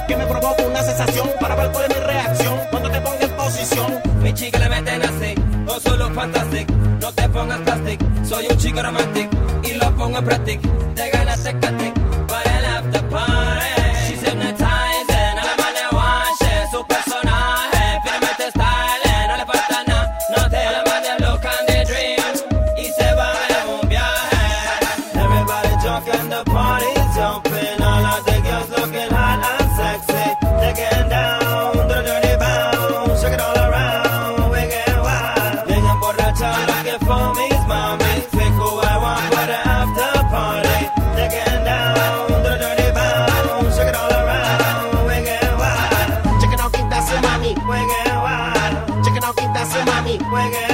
que me provoca una sensación para ver cuál es mi reacción cuando te ponga en posición. Mi chica le meten así, o solo fantastic. No te pongas plastic, soy un chico romantic y lo pongo en práctica. Te ganaste catic para el after party. She's hypnotizing, a la mano guanche, su personaje, firmemente style, no le falta nada, no te la mano locan de dream y se va en un viaje. Everybody drunk and the party's jumping, all of the girls looking hot and sexy. They're getting down to the dirty bounce, shake it all around, we get wild. Vengan borrachos looking for me's mommies, pick who I want for the after party. They're getting down to the dirty bounce, shake it all around, we get wild. Check it out, quinta se mami. We get wild, Check it out, quinta se mami. we get